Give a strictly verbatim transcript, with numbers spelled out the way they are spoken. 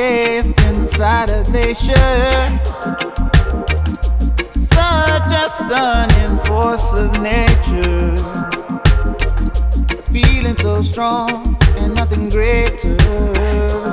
encased inside a glacier. Such a stunning force of nature, feeling so strong and nothing greater.